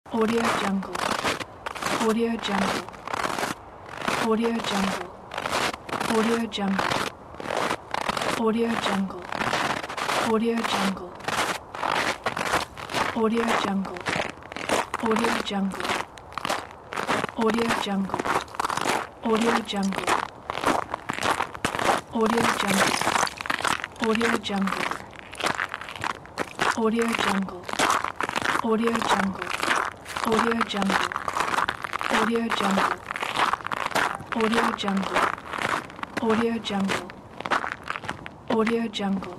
Audio Jungle. Audio Jungle. Audio Jungle. Audio Jungle. Audio Jungle. Audio Jungle. Audio Jungle. Audio Jungle. Audio Jungle. Audio Jungle. Audio Jungle. Audio Jungle. Audio Jungle. Audio Jungle. Audio Jungle. Audio Jungle. Audio Jungle. Audio Jungle. Audio Jungle.